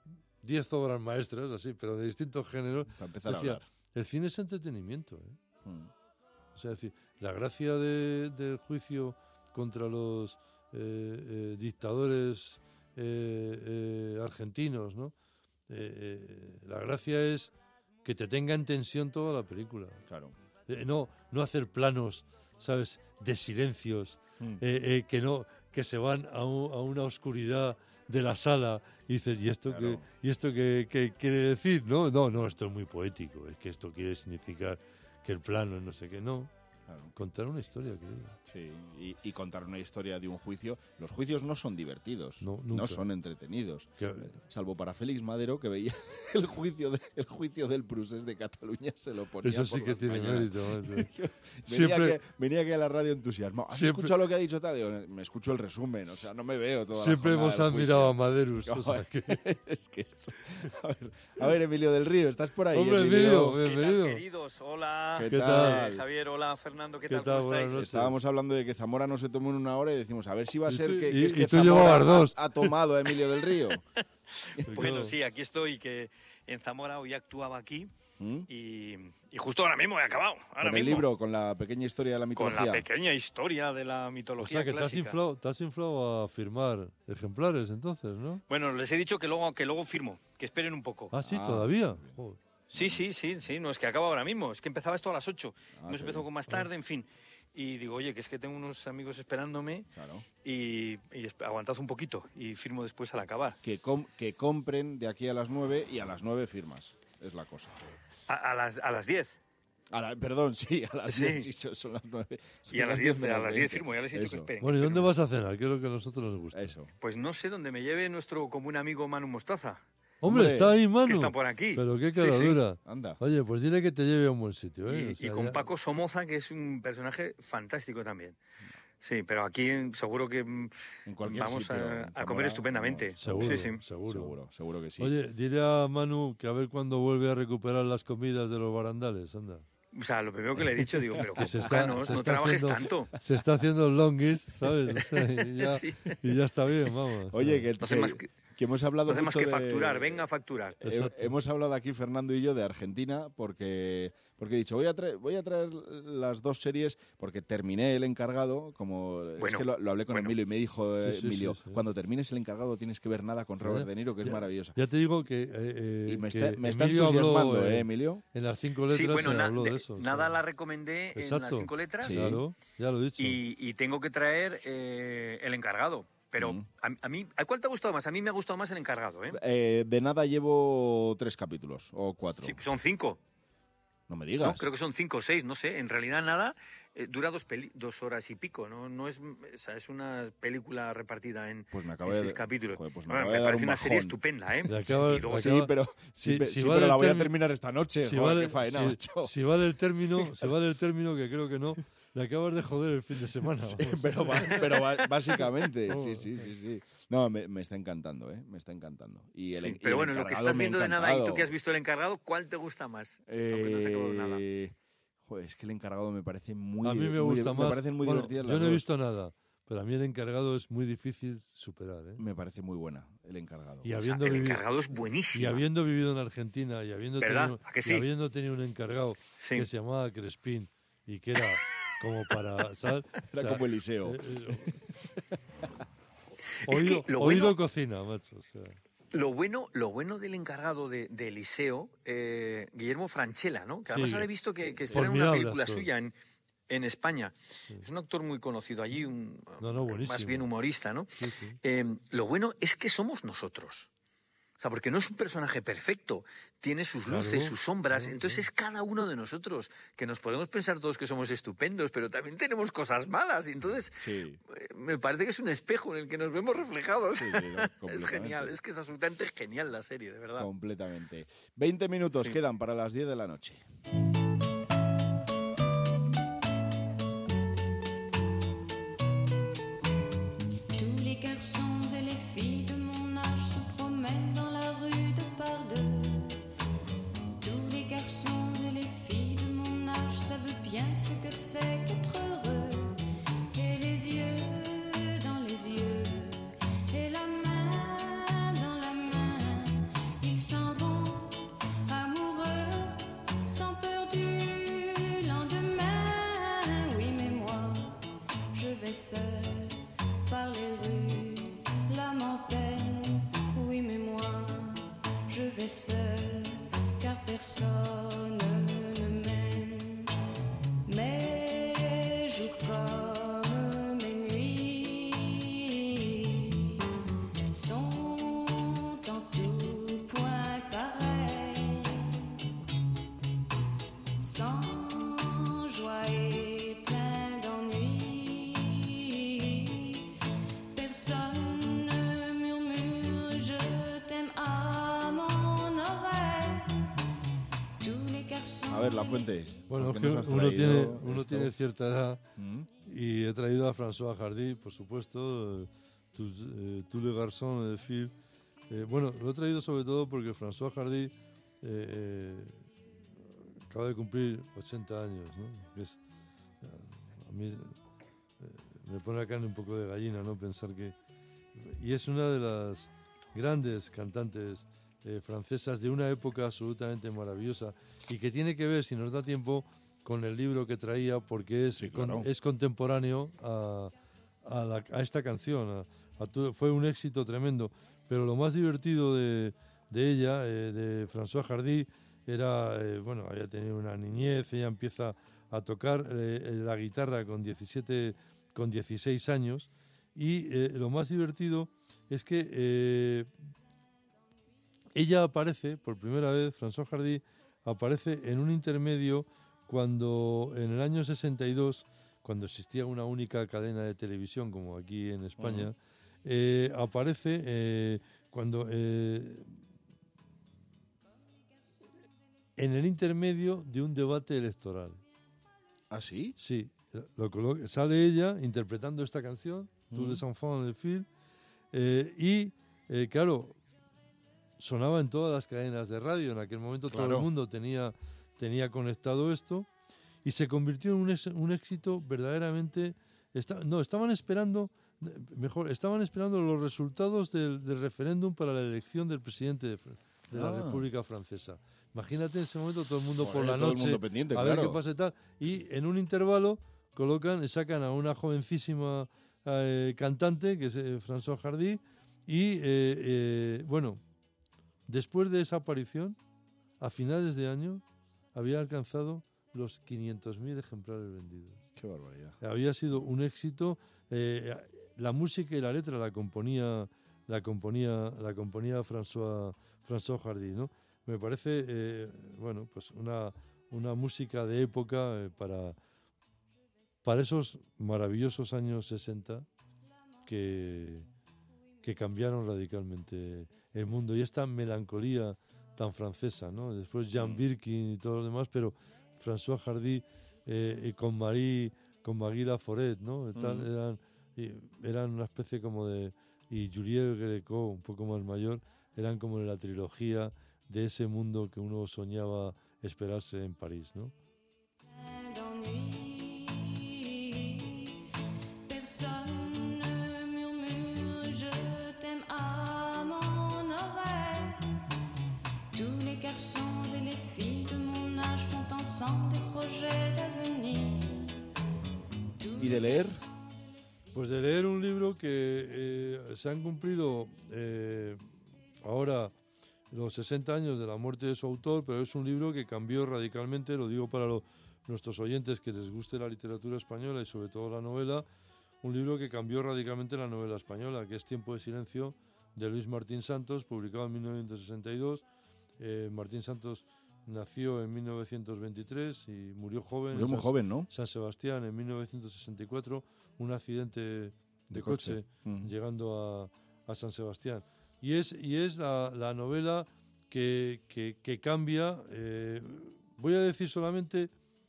diez obras maestras, así, pero de distintos géneros, Para empezar decía, a hablar. el cine es entretenimiento, ¿eh? Mm. O sea, es decir, la gracia de- del juicio contra los eh, eh, dictadores eh, eh, argentinos, ¿no? Eh, eh, la gracia es que te tenga en tensión toda la película. Claro. Eh, no, no hacer planos, ¿sabes?, de silencios, Mm. eh, eh, que no, que se van a, un- a una oscuridad de la sala y dices, ¿y esto Claro. qué, y esto qué, qué quiere decir? No, no, no, esto es muy poético, es que esto quiere significar que el plano es no sé qué, no. Claro. Contar una historia, querido. Sí, y, y contar una historia de un juicio. Los juicios no son divertidos, No, nunca. son entretenidos. Que- Salvo para Félix Madero, que veía el juicio, de- el juicio del Prusés de Cataluña, se lo ponía Eso sí por que las tiene mañanas. mérito. macho. Venía, Siempre- que, venía que a la radio entusiasmado. ¿Has Siempre- escuchado lo que ha dicho tal? Digo, me escucho el resumen, o sea, no me veo toda la Siempre jornada hemos del admirado a juicio. Maderus. O sea que... Es que es... A ver, a ver, Emilio del Río, ¿estás por ahí? Hombre, Emilio, ¿Qué tal, bienvenido. queridos? Hola. ¿Qué ¿Qué tal? tal? Eh, Javier, hola, Fernando, ¿qué, ¿Qué tal? tal? ¿Cómo Buenas estáis? noches. Estábamos hablando de que Zamora no se tomó en una hora y decimos, a ver si va a Y ser tú- que, y- que es y que tú Zamora llevabas ha- dos. Ha, tomado a Emilio del Río. Bueno, sí, aquí estoy, que en Zamora hoy actuaba aquí ¿Mm? y, y justo ahora mismo he acabado. Ahora Con el mismo, libro, con la pequeña historia de la con mitología. la pequeña historia de la O mitología sea que te has, clásica. inflado, te has inflado a firmar ejemplares entonces, ¿no? Bueno, les he dicho que luego, que luego firmo, que esperen un poco. Ah, sí, Ah, todavía. Joder. Sí, sí, sí, sí, no es que acaba ahora mismo, es que empezaba esto a las ocho. Ah, Nos qué empezó bien. con más tarde, en fin. Y digo, oye, que es que tengo unos amigos esperándome Claro. y, y esp- aguantad un poquito y firmo después al acabar. Que, com- que compren de aquí a las nueve y a las nueve firmas. Es la cosa. A, a las, a las diez. A la- perdón, sí, a las Sí. diez, sí, son, son las nueve. Son Y a las diez, a menos las diez veinte. firmo, ya les he dicho Eso, que esperen. Bueno, ¿y que dónde esperen. vas a cenar? Que es lo que a nosotros nos gusta. Eso. Pues no sé dónde me lleve nuestro común amigo Manu Mostaza, Hombre, Hombre, está ahí, Manu. que está por aquí. Pero qué Sí, cara sí. dura. Anda. Oye, pues dile que te lleve a un buen sitio, ¿eh? Y, O sea, y con ya- Paco Somoza, que es un personaje fantástico también. Sí, pero aquí mm, seguro que mm, En cualquier vamos sitio, a, en a Zamora, comer estupendamente. vamos, Seguro, Sí, sí. seguro. Seguro, seguro que sí. Oye, dile a Manu que a ver cuándo vuelve a recuperar las comidas de los barandales, anda. O sea, lo primero que le he dicho, digo, pero Que se está- Canos, se no está trabajes haciendo- tanto. Se está haciendo el longis, ¿sabes? O sea, y, ya, Sí. y ya está bien, vamos. Oye, que, No sé que- más que- que hemos hablado no hace más mucho que de- facturar, venga a facturar. He- hemos hablado aquí, Fernando y yo, de Argentina, porque, porque he dicho, voy a, traer, voy a traer las dos series, porque terminé El Encargado, como es Bueno, que lo, lo hablé con bueno. Emilio y me dijo, eh, Sí, sí, Emilio, sí, sí. cuando termines El Encargado tienes que ver Nada con Robert Ya- De Niro, que es ya- maravillosa. Ya te digo que... eh, eh, Y me que está, me está Emilio habló, entusiasmando, eh, ¿eh, Emilio? En las cinco letras Sí, bueno, se na- habló de, de- eso. o nada sea. la recomendé en las Exacto. cinco letras. Sí. Claro, ya lo he dicho. Y, y tengo que traer eh, El Encargado. Pero Mm. a, a mí, ¿a cuál te ha gustado más? A mí me ha gustado más El Encargado, ¿eh? Eh, de Nada llevo tres capítulos, o cuatro. Sí, son cinco. No me No, digas. creo que son cinco o seis, no sé. En realidad nada, eh, dura dos, peli- dos horas y pico. No, no es, o sea, es una película repartida en, Pues me en acaba de- seis capítulos. joder, pues me Bueno, acaba me de dar parece un una serie bajón. estupenda, ¿eh? Le acaba- Y luego- le Sí, acaba- pero, si- sí, pe- si sí, vale pero la el voy a término- terminar esta noche. si joder, vale, qué faena, si- macho. si vale el término, si vale el término, que creo que no, le acabas de joder el fin de semana. Sí, vamos. pero, ba- pero ba- básicamente, Oh. sí, sí, sí, sí. No, me, me está encantando, ¿eh? Me está encantando. Y el, Sí, y pero El bueno, lo que Encargado estás me ha viendo de nada y tú encantado. que has visto El Encargado, ¿cuál te gusta más? Aunque no has acabado nada. Eh, joder, es que El Encargado me parece muy A mí diver- me muy gusta diver- más. Me parecen muy Bueno, divertidas yo las no he dos. visto nada, pero a mí El Encargado es muy difícil superar. ¿eh? Me parece muy buena, El Encargado. Y O sea, habiendo, El vivido, Encargado es y buenísimo. habiendo vivido en Argentina y habiendo, ¿Verdad? tenido, ¿A que y sí? habiendo tenido un encargado Sí. que se llamaba Crespín y que era como para... ¿sabes? Era O sea, como Eliseo. eh, eh, Es que oído, lo oído bueno- cocina, macho. o sea. Lo bueno, lo bueno del encargado de, de Eliseo, eh, Guillermo Franchella, ¿no? Que además Sí. ahora he visto que, que estrena una Formidable película actor. suya en, en España. Es un actor muy conocido allí, un, No, no, buenísimo. más bien humorista, ¿no? Sí, sí. Eh, lo bueno es que somos nosotros. O sea, porque no es un personaje perfecto, tiene sus Claro, luces, sus sombras, claro, entonces es cada uno de nosotros, que nos podemos pensar todos que somos estupendos, pero también tenemos cosas malas, y entonces Sí. eh, me parece que es un espejo en el que nos vemos reflejados. Sí, sí, no, Es completamente. genial, es que es absolutamente genial la serie, de verdad. Completamente. veinte minutos Sí. quedan para las diez de la noche. Tous les garçons et les filles de mon âge se promènent dans la rue de par deux. Tous les garçons et les filles de mon âge savent bien ce que c'est qu'être heureux. Et les yeux dans les yeux, et la main dans la main, ils s'en vont amoureux, sans peur du lendemain. Oui, mais moi, je vais seul par les rues, l'âme en peine. Oui, mais moi, je vais seul, car personne ne m'aime. Mes jours comme mes nuits sont en tout point pareils, sans joie et plein d'ennui. Personne ne murmure je t'aime à mon oreille. Tous les garçons. A ver, La Fuente. Bueno, es ¿por que qué nos has uno, traído tiene, uno esto? tiene cierta edad ¿Mm? y he traído a François Hardy, por supuesto, eh, tus, eh, Tous les garçons de Phil. Eh, bueno, lo he traído sobre todo porque François Hardy eh, eh, acaba de cumplir ochenta años, ¿no? Que es, a mí eh, me pone la carne un poco de gallina, ¿no? Pensar que... Y es una de las grandes cantantes eh, francesas de una época absolutamente maravillosa y que tiene que ver, si nos da tiempo, con el libro que traía, porque es, Sí, claro. con- es contemporáneo a, a, la- a esta canción. a- a tu- fue un éxito tremendo. Pero lo más divertido de, de ella, eh, de François Hardy, era, eh, bueno, había tenido una niñez, ella empieza a tocar eh, la guitarra con diecisiete, con dieciséis años, y eh, lo más divertido es que eh, ella aparece, por primera vez, François Hardy aparece en un intermedio cuando en el año sesenta y dos, cuando existía una única cadena de televisión como aquí en España, Ujú. eh, aparece eh, cuando eh, en el intermedio de un debate electoral. ¿Ah, sí? Sí, lo colo- sale ella interpretando esta canción, Tous Mm. les enfants de Phil, eh, y eh, claro, sonaba en todas las cadenas de radio, en aquel momento todo Claro. el mundo tenía, tenía conectado esto, y se convirtió en un, ex- un éxito verdaderamente... esta- no, estaban esperando mejor, estaban esperando los resultados del, del referéndum para la elección del presidente de, de la Ah. República Francesa. Imagínate en ese momento todo el mundo Joder, por la todo el noche mundo pendiente, a ver claro. qué pasa y tal. Y en un intervalo colocan, sacan a una jovencísima eh, cantante, que es eh, François Hardy, y eh, eh, bueno, después de esa aparición, a finales de año, había alcanzado los quinientos mil ejemplares vendidos. Qué barbaridad. Había sido un éxito. Eh, la música y la letra la componía, la componía, la componía François, François Hardy, ¿no? Me parece, eh, bueno, pues una, una música de época eh, para, para esos maravillosos años sesenta que, que cambiaron radicalmente el mundo. Y esta melancolía tan francesa, ¿no? Después Jean Birkin y todo lo demás, pero François Hardy eh, y con Marie, con Maggie Laforet, ¿no? Tal, Mm. eran, y eran una especie como de... Y Juliette Greco, un poco más mayor, eran como de la trilogía de ese mundo que uno soñaba esperarse en París, ¿no? d'ennui. Personne ne murmure je t'aime à mon oreille. Tous les garçons et les filles de mon âge font ensemble des projets d'avenir. ¿Y de leer? Pues de leer un libro que eh, se han cumplido eh, ahora los sesenta años de la muerte de su autor, pero es un libro que cambió radicalmente, lo digo para lo- nuestros oyentes que les guste la literatura española y sobre todo la novela, un libro que cambió radicalmente la novela española, que es Tiempo de silencio, de Luis Martín Santos, publicado en mil novecientos sesenta y dos. Eh, Martín Santos nació en mil novecientos veintitrés y murió joven. Murió en muy San- joven, ¿no? San Sebastián en mil novecientos sesenta y cuatro, un accidente de, De coche, coche. Mm. llegando a, a San Sebastián. Y es, y es la, la novela que, que, que cambia, eh, voy a decir solamente,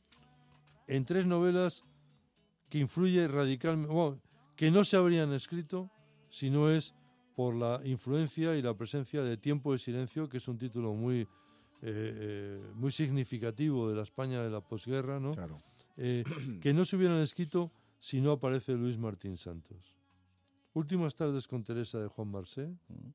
en tres novelas que influye radicalmente, bueno, que no se habrían escrito si no es por la influencia y la presencia de Tiempo de silencio, que es un título muy, eh, eh, muy significativo de la España de la posguerra, ¿no? Claro. Eh, que no se hubieran escrito si no aparece Luis Martín Santos. Últimas tardes con Teresa de Juan Marsé,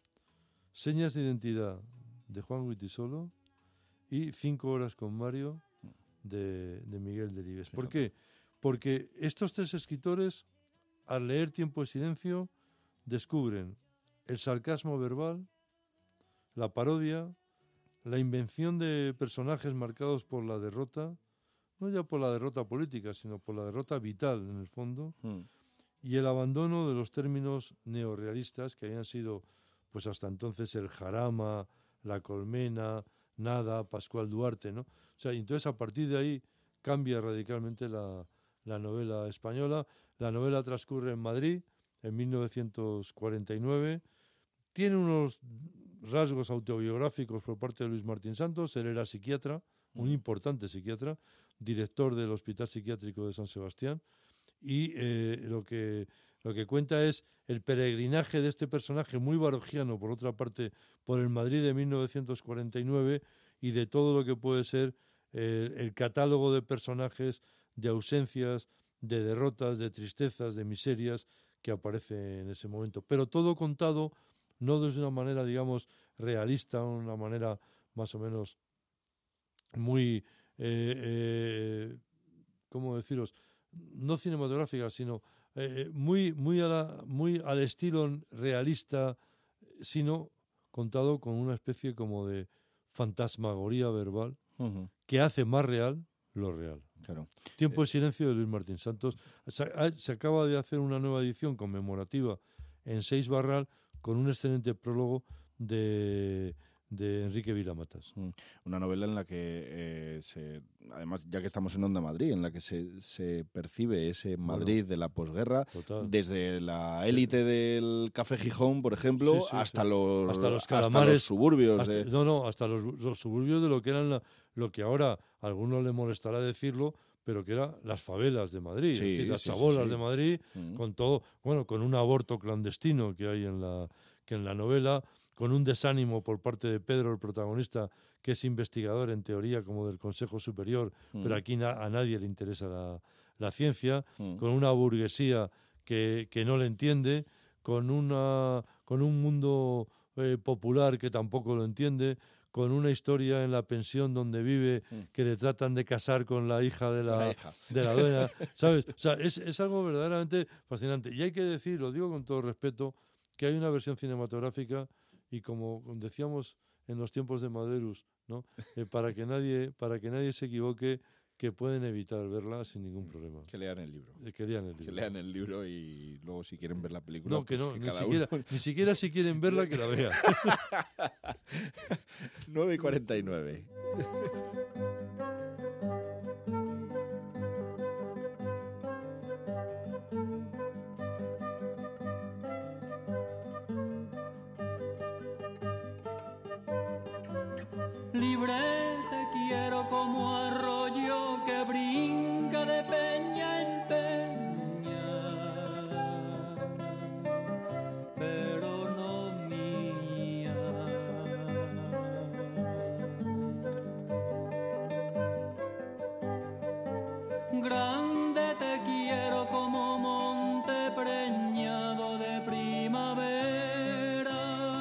Señas de identidad de Juan Guitisolo y Cinco horas con Mario de, de Miguel Delibes. ¿Por qué? Porque estos tres escritores, al leer Tiempo de silencio, descubren el sarcasmo verbal, la parodia, la invención de personajes marcados por la derrota, no ya por la derrota política, sino por la derrota vital, en el fondo, Mm. y el abandono de los términos neorrealistas que habían sido, pues hasta entonces, el jarama, la colmena, nada, Pascual Duarte, ¿no? O sea, y entonces a partir de ahí cambia radicalmente la, la novela española. La novela transcurre en Madrid, en mil novecientos cuarenta y nueve. Tiene unos rasgos autobiográficos por parte de Luis Martín Santos. Él era psiquiatra, un importante psiquiatra, director del Hospital Psiquiátrico de San Sebastián, y eh, lo que lo que cuenta es el peregrinaje de este personaje muy barogiano, por otra parte, por el Madrid de mil novecientos cuarenta y nueve, y de todo lo que puede ser eh, el catálogo de personajes, de ausencias, de derrotas, de tristezas, de miserias que aparece en ese momento. Pero todo contado no desde una manera, digamos, realista, una manera más o menos muy, eh, eh, ¿cómo deciros? No cinematográfica, sino eh, muy, muy, a la, muy al estilo realista, sino contado con una especie como de fantasmagoría verbal Ujú. que hace más real lo real. Claro. Tiempo de silencio de Luis Martín Santos. Se, ha- se acaba de hacer una nueva edición conmemorativa en Seis Barral con un excelente prólogo de, de Enrique Vilamatas. Mm. Una novela en la que, eh, se, además, ya que estamos en Onda Madrid, en la que se, se percibe ese Madrid de la posguerra, Total. desde la élite del Café Gijón, por ejemplo, Sí, sí, hasta, sí. Los, Hasta los hasta calamares, los suburbios. hasta- de... No, no, hasta los, los suburbios de lo que eran la- lo que ahora a algunos les molestará decirlo, pero que eran las favelas de Madrid, Sí, es decir, las sí, sí, chabolas sí. de Madrid, Mm. con todo, bueno, con un aborto clandestino que hay en la, que en la novela, con un desánimo por parte de Pedro, el protagonista, que es investigador en teoría como del Consejo Superior, Mm. pero aquí na- a nadie le interesa la, la ciencia, Mm. con una burguesía que, que no le entiende, con, una, con un mundo eh, popular que tampoco lo entiende, con una historia en la pensión donde vive que le tratan de casar con la hija de la, La hija. de la dueña, ¿sabes? O sea, es, es algo verdaderamente fascinante. Y hay que decir, lo digo con todo respeto, que hay una versión cinematográfica y como decíamos en los tiempos de Maderus, ¿no? Eh, para que nadie para que nadie se equivoque, que pueden evitar verla sin ningún problema. Que lean el libro. Eh, que lean el libro. Que lean el libro y luego si quieren ver la película... No, que pues no, que ni, cada siquiera, uno... ni siquiera si quieren verla, que la vean. nueve y cuarenta y nueve. Libre te quiero como arroyo que brinca de peña en peña, pero no mía. Grande te quiero como monte preñado de primavera,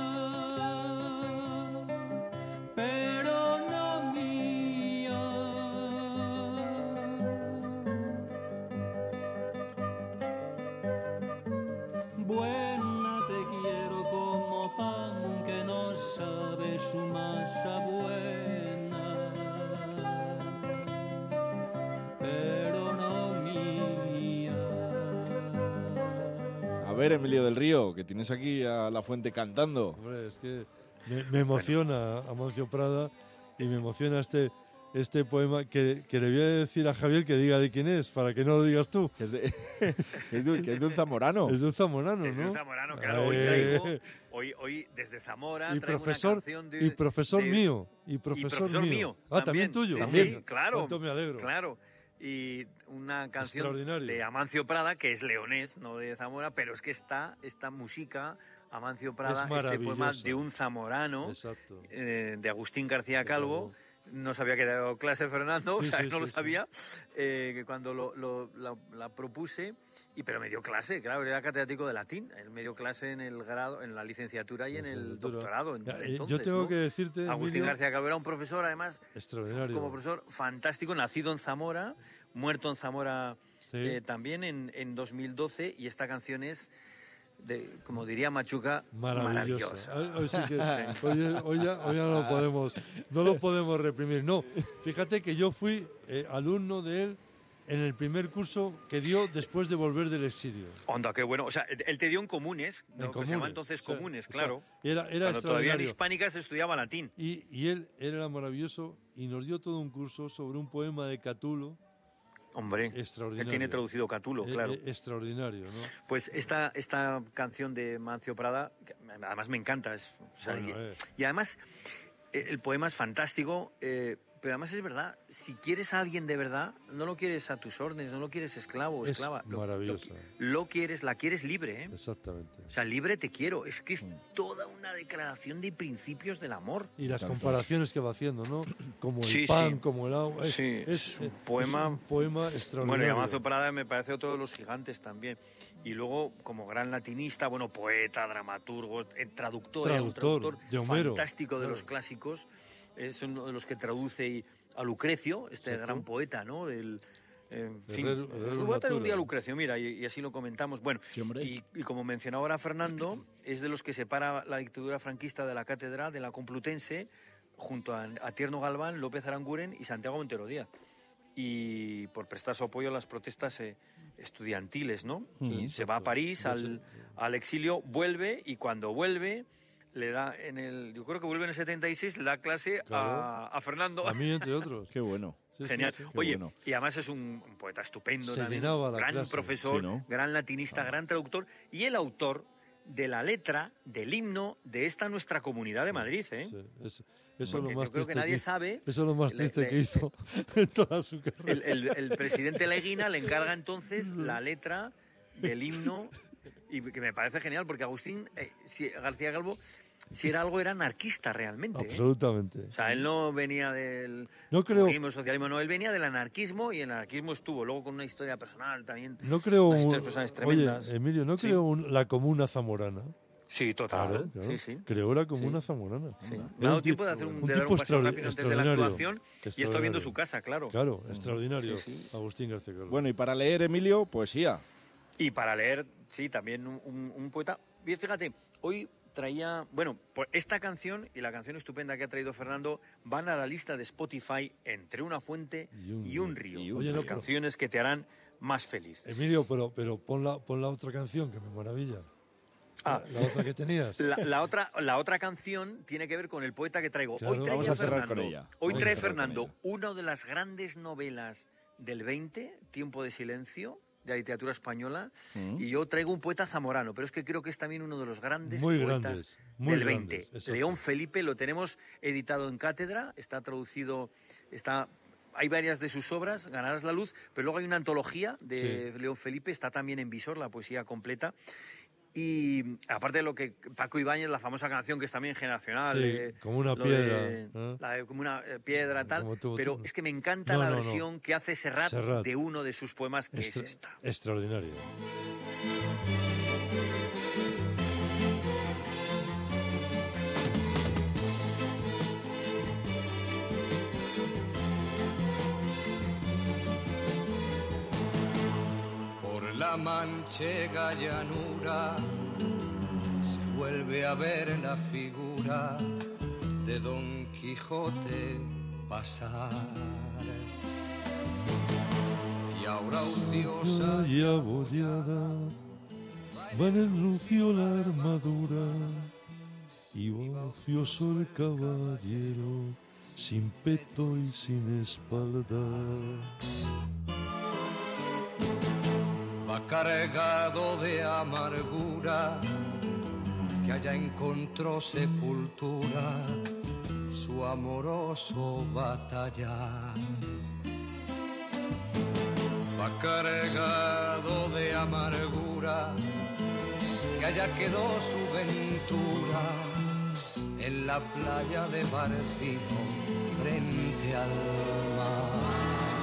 pero no mía. Buena te quiero como pan que no sabe su masa buena, pero no mía. A ver, Emilio del Río, que tienes aquí a La Fuente cantando. Hombre, es que me, me emociona Amancio Prada y me emociona este este poema que, que le voy a decir a Javier que diga de quién es, para que no lo digas tú. Que es de, que es de, que es de un zamorano. Es de un zamorano, ¿no? Es de un zamorano, claro. Hoy Eh, traigo, hoy, hoy desde Zamora y traigo profesor, una canción de... y profesor de- mío. Y profesor, y profesor mío. Ah, también tuyo. Sí, También. sí, claro. Cuánto me alegro. Claro. Y una canción Extraordinario. de Amancio Prada, que es leonés, no de Zamora, pero es que está esta música, Amancio Prada, Es este poema maravillosa. de un zamorano, Exacto. eh, de Agustín García Calvo. No sabía que era clase Fernando, Sí, o sea, sí, no lo sí, sí. sabía, eh, que cuando lo, lo- la, la propuse, y pero me dio clase, claro, era catedrático de latín, él me dio clase en el grado, en la licenciatura y en el Licenciatura. doctorado. en- Ya, eh, entonces, yo tengo ¿no? que decirte, Agustín Emilio, García Calvo era un profesor, además, extraordinario. como profesor fantástico, nacido en Zamora, muerto en Zamora Sí. eh, también en, en dos mil doce, y esta canción es, de, como diría Machuca, Maravillosa. maravillosa. Hoy, hoy sí que hoy, hoy ya, hoy ya no lo podemos, no lo podemos reprimir. No, fíjate que yo fui eh, alumno de él en el primer curso que dio después de volver del exilio. Onda, qué bueno. O sea, él te dio en comunes, En ¿no? Que se llama entonces o sea, comunes, o sea, claro. Era, era Cuando todavía en extraordinario. hispánica se estudiaba latín. Y, y él, él era maravilloso y nos dio todo un curso sobre un poema de Catulo. Hombre, Extraordinario. él tiene traducido Catulo, Eh, claro. eh, extraordinario, ¿no? Pues esta, esta canción de Mancio Prada, que además me encanta, es, o sea, Bueno, y, eh. y además eh, el poema es fantástico, eh, pero además es verdad, si quieres a alguien de verdad, no lo quieres a tus órdenes, no lo quieres esclavo o Es esclava. Lo- maravillosa. Lo, lo quieres, la quieres libre, ¿eh? Exactamente. O sea, libre te quiero. Es que es Mm. toda una declaración de principios del amor. Y las comparaciones que va haciendo, ¿no? Como el Sí, pan, sí. como el agua. Es, Sí, es, es un es poema- un poema extraordinario. Bueno, y Amancio Prada me parece otro de los gigantes también. Y luego, como gran latinista, bueno, poeta, dramaturgo, eh, traductor, era un Traductor, traductor de Homero, fantástico de claro. los clásicos. Es uno de los que traduce y- a Lucrecio, este Exacto. gran poeta, ¿no? El, eh, en fin, Herrero- Herrero voy a traer un día a Natura. Lucrecio, mira, y, y así lo comentamos. Bueno, Sí, hombre. y, y como mencionaba ahora Fernando, es de los que separa la dictadura franquista de la cátedra de la Complutense, junto a, a Tierno Galván, López Aranguren y Santiago Montero Díaz. Y por prestar su apoyo a las protestas eh, estudiantiles, ¿no? Y se va a París al, al exilio, vuelve, y cuando vuelve, le da en el, yo creo que vuelve en el setenta y seis, le da clase Claro. a, a Fernando. A mí, entre otros. Qué bueno. Sí, sí, Genial. sí. Qué Oye, bueno. y además es un, un poeta estupendo Se también, llenaba la gran clase. profesor, Sí, ¿no? gran latinista, gran traductor, y el autor de la letra del himno de esta nuestra comunidad de Madrid, ¿eh? Sí, es- eso es Porque lo más yo creo que triste nadie que- sabe. Eso es lo más Le- triste le- que hizo en toda su carrera. El, el- el presidente Leguina le encarga entonces la letra del himno y que me parece genial, porque Agustín eh, si, García Calvo, si era algo, era anarquista realmente. ¿eh? Absolutamente. O sea, él no venía del no creo, comunismo, socialismo, no, él venía del anarquismo, y el anarquismo estuvo luego con una historia personal también. No creo, unas historias personales tremendas. Oye, Emilio, no sí. creo un, la comuna zamorana. Sí, total. Claro, claro. Sí, sí. Creó la comuna sí. zamorana. Sí. Me ha dado tiempo de hacer un, un de dar tipo un paseo extraordi- rápido antes de la actuación y estoy viendo su casa, claro. Claro, extraordinario. Sí, sí. Agustín García Calvo. Bueno, y para leer, Emilio, poesía. Y para leer, sí, también un, un, un poeta. Bien, fíjate, hoy traía, bueno, pues esta canción y la canción estupenda que ha traído Fernando van a la lista de Spotify Entre una fuente y un, y un río. Y un, Oye, las no, canciones pero... que te harán más feliz. Emilio, pero, pero pon, la, pon la otra canción, que me maravilla. Ah, la, la otra que tenías. La, la, otra, la otra canción tiene que ver con el poeta que traigo. Claro, hoy trae vamos a cerrar Fernando, con ella. Hoy vamos trae Fernando una de las grandes novelas del veinte, Tiempo de silencio, de la literatura española, mm. y yo traigo un poeta zamorano, pero es que creo que es también uno de los grandes muy poetas grandes, muy del grandes, veinte. León Felipe, lo tenemos editado en cátedra, está traducido, está... Hay varias de sus obras, Ganarás la luz, pero luego hay una antología de sí. León Felipe, está también en Visor, la poesía completa. Y aparte de lo que Paco Ibáñez, la famosa canción que es también generacional. Sí, eh, como una piedra. De, ¿eh? la, como una eh, piedra, tal. tú, pero tú. es que me encanta no, la no, versión no. que hace Serrat, Serrat de uno de sus poemas, que Extra, es esta. Extraordinario. La manchega llanura se vuelve a ver la figura de Don Quijote pasar. Y ahora ociosa y abollada va en el rucio la armadura y va ocioso el caballero sin peto y sin espalda. Cargado de amargura, que allá encontró sepultura su amoroso batallar. Va cargado de amargura, que allá quedó su ventura en la playa de Barcino frente al mar.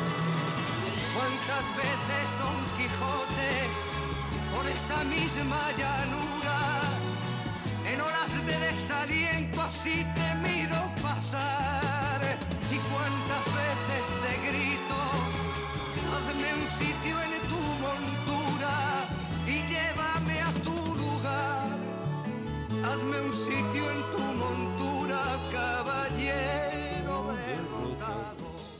¿Cuántas veces Don Quijote por esa misma llanura en horas de desaliento así te miro pasar? Y cuántas veces te grito, hazme un sitio en tu montura y llévame a tu lugar. Hazme un sitio en tu montura, caballero derrotado.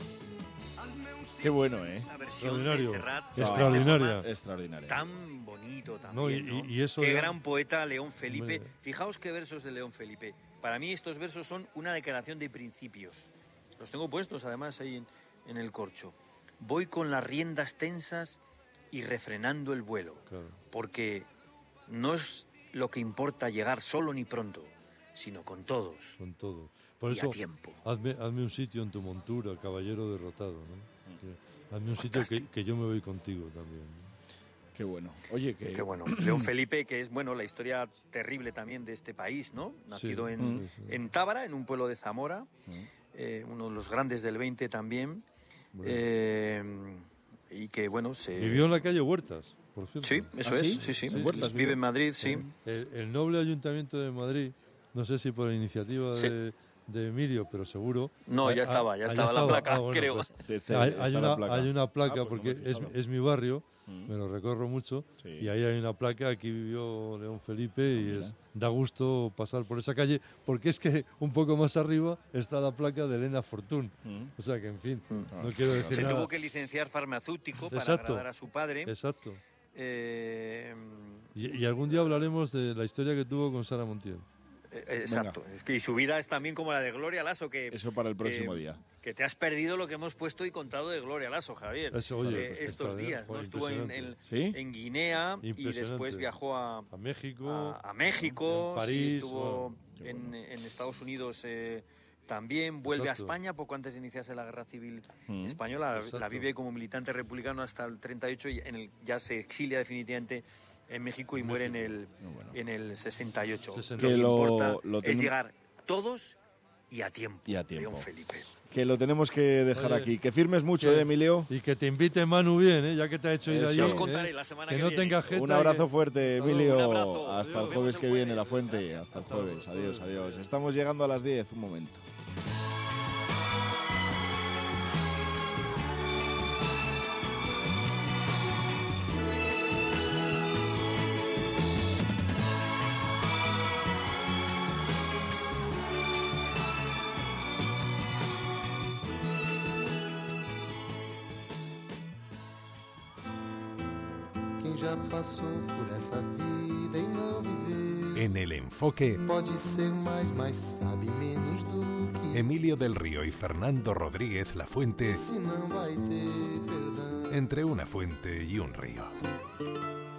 Qué bueno, ¿eh? Extraordinario. De Serrat, no, extraordinaria. Este extraordinaria. Tan bonito también, no, y, ¿no? y eso Qué ya... gran poeta León Felipe. Hombre. Fijaos qué versos de León Felipe. Para mí estos versos son una declaración de principios. Los tengo puestos además ahí en, en el corcho. Voy con las riendas tensas y refrenando el vuelo. Claro. Porque no es lo que importa llegar solo ni pronto, sino con todos. Con todos. Por y eso, a tiempo. Hazme, hazme un sitio en tu montura, caballero derrotado, ¿no? Que, hazme un sitio que, que yo me voy contigo también, ¿no? Qué bueno. Oye, que... Qué bueno. León Felipe, que es, bueno, la historia terrible también de este país, ¿no? Nacido sí, en, sí, sí. en Tábara, en un pueblo de Zamora, eh, uno de los grandes del veinte también, bueno. eh, y que, bueno, se... Vivió en la calle Huertas, por cierto. Sí, eso ¿Ah, es, sí? sí, sí. sí Huertas, vive en Madrid, sí. El, el noble ayuntamiento de Madrid, no sé si por iniciativa sí. de... de Emilio, pero seguro. No, ya estaba, ya estaba la placa, ah, bueno, creo. Pues, este, hay, hay, una, placa. hay una placa ah, pues porque no es, es mi barrio, mm. me lo recorro mucho, sí. y ahí hay una placa, aquí vivió León Felipe y es, da gusto pasar por esa calle, porque es que un poco más arriba está la placa de Elena Fortún. Mm. O sea que, en fin, mm. no quiero decir Se nada. tuvo que licenciar farmacéutico para Exacto, agradar a su padre. Exacto. Eh, y, y algún día hablaremos de la historia que tuvo con Sara Montiel. Exacto. Venga. Es que y su vida es también como la de Gloria Lasso, que eso para el próximo que, día. Que te has perdido lo que hemos puesto y contado de Gloria Lasso, Javier. Eso, oye, eh, pues estos días, ¿no? Estuvo en, en, ¿Sí? en Guinea y después viajó a, a México, a, a México, en París, sí, estuvo bueno, en, bueno. en Estados Unidos. Eh, También vuelve Exacto. a España poco antes de iniciarse la Guerra Civil mm. Española. Exacto. La vive como militante republicano hasta el treinta y ocho y en el, ya se exilia definitivamente en México y En muere México. en el, Muy bueno. en el sesenta y ocho. sesenta. Lo Que que lo- importa lo es tenemos- llegar todos y a tiempo. Y a tiempo. León Felipe. Que lo tenemos que dejar Oye, aquí. Que firmes mucho, que- ¿eh, Emilio? Y que te invite Manu bien, ¿eh? Ya que te ha hecho ir Eso. allí. Ya os ¿eh? contaré la semana que que no viene. tenga jeta Un y abrazo que- fuerte, Hasta luego. Emilio. Un abrazo. Hasta el Nos vemos jueves el que viene, jueves. La Fuente. Gracias. Hasta el Hasta luego. jueves. Adiós, adiós. Estamos llegando a las diez. Un momento. Quem já passou por essa vida e não viveu En el enfoque, pode ser mais, mas sabe menos do que Emilio del Río y Fernando Rodríguez La Fuente, se não vai ter perdão. entre una fuente y un río.